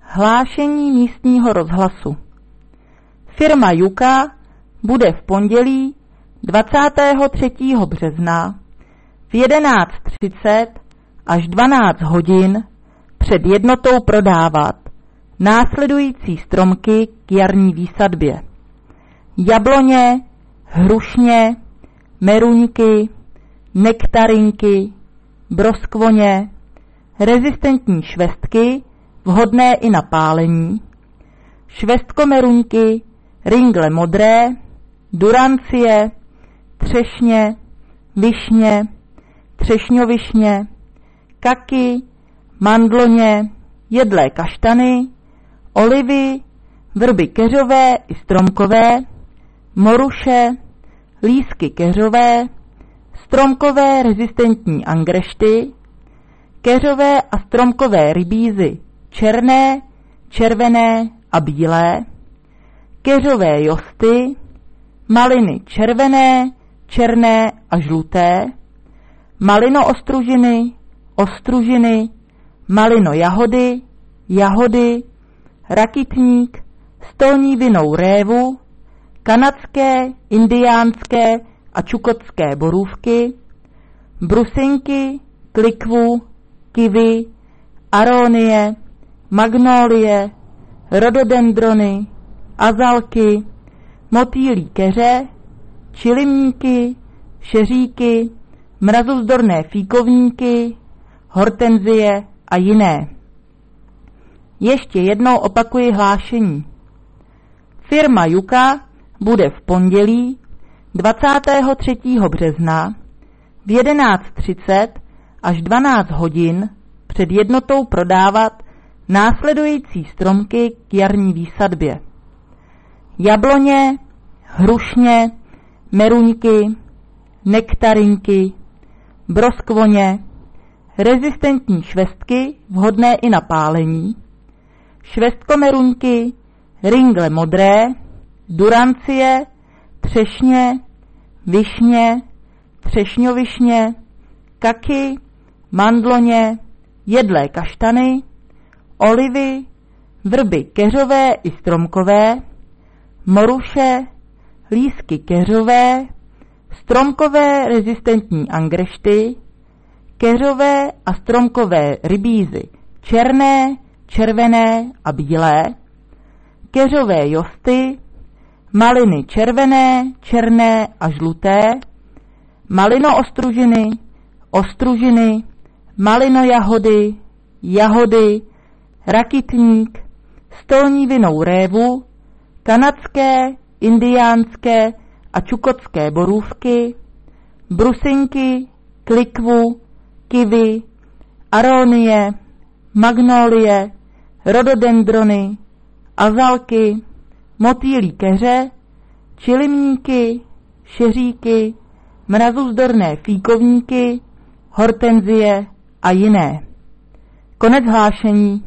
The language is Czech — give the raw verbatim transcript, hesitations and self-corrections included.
Hlášení místního rozhlasu. Firma Yuka bude v pondělí dvacátého třetího března v jedenáct třicet až dvanáct hodin před jednotou prodávat následující stromky k jarní výsadbě: jabloně, hrušně, meruňky, nektarinky, broskvoně, rezistentní švestky vhodné i na pálení, švestkomeruňky, ringle modré, durancie, třešně, višně, třešňovišně, kaky, mandloně, jedlé kaštany, olivy, vrby keřové i stromkové, moruše, lísky keřové, stromkové rezistentní angrešty, keřové a stromkové rybízy černé, červené a bílé, keřové josty, maliny červené, černé a žluté, malino ostružiny, ostružiny, malino jahody, jahody, rakitník, stolní vinou révu, kanadské, indiánské a čukotské borůvky, brusinky, klikvu, kivy, aronie, magnolie, rododendrony, azalky, motýlí keře, čilimníky, šeříky, mrazovzdorné fíkovníky, hortenzie a jiné. Ještě jednou opakuji hlášení. Firma Yuka bude v pondělí dvacátého třetího března v jedenáct třicet až dvanáct hodin před jednotou prodávat následující stromky k jarní výsadbě: jabloně, hrušně, meruňky, nektarinky, broskvoně, rezistentní švestky vhodné i na pálení, švestkomeruňky, ringle modré, durancie, třešně, višně, třešňovišně, kaky, mandloně, jedlé kaštany, olivy, vrby keřové i stromkové, moruše, lísky keřové, stromkové rezistentní angrešty, keřové a stromkové rybízy černé, červené a bílé, keřové josty, maliny červené, černé a žluté, malino ostružiny, ostružiny, malino jahody, jahody, rakitník, stolní vinou révu, kanadské, indiánské a čukotské borůvky, brusinky, klikvu, kivy, aronie, magnolie, rododendrony, azalky, motýlí keře, čilimníky, šeříky, mrazovzdorné fíkovníky, hortenzie a jiné. Konec hlášení.